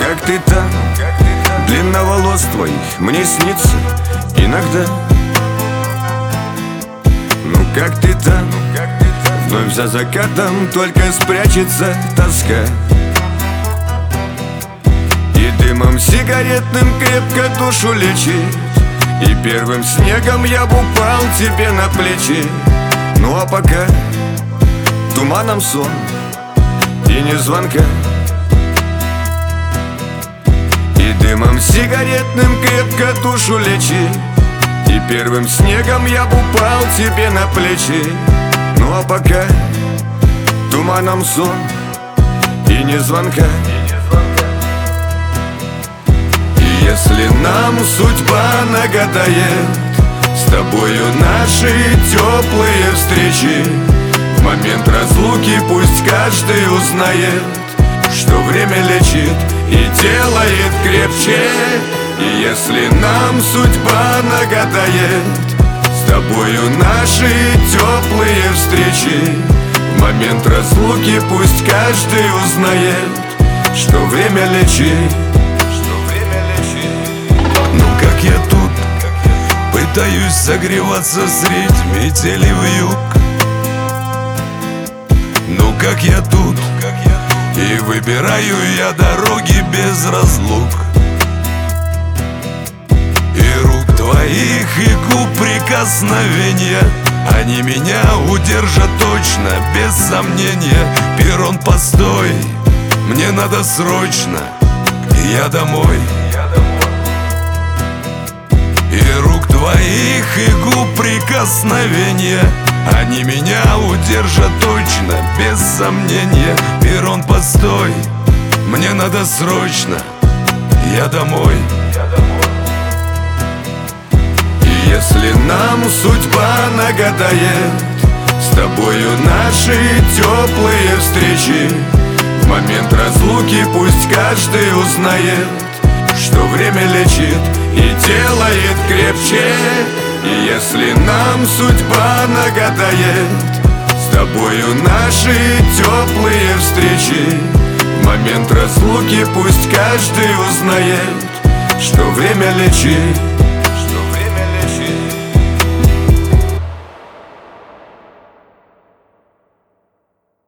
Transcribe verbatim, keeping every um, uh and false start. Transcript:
как ты там, длина волос твоих мне снится иногда. Ну как ты там, вновь за закатом только спрячется тоска. И дымом сигаретным крепко душу лечит, и первым снегом я б упал тебе на плечи. Ну а пока туманом сон и не звонка. И дымом сигаретным крепко душу лечит, и первым снегом я б упал тебе на плечи. Ну а пока туманом сон и не звонка. И если нам судьба нагадает с тобою наши теплые встречи, в момент разлуки пусть каждый узнает, что время лечит и делает крепче. И если нам судьба нагадает с тобою наши теплые встречи, в момент разлуки пусть каждый узнает, что время лечит. Ну как я тут пытаюсь согреваться средь метели вьюг. Ну как я тут и выбираю я дороги без разлук. И рук твоих и губ прикосновения, они меня удержат точно, без сомнения. Перрон, постой, мне надо срочно, я домой. И рук твоих и губ прикосновения, они меня удержат точно, без сомнения. Перрон, постой, мне надо срочно, я домой. И если нам судьба нагадает с тобою наши теплые встречи, в момент разлуки пусть каждый узнает, что время лечит и делает крепче. И если нам судьба нагадает с тобою наши теплые встречи, в момент разлуки пусть каждый узнает, что время лечит.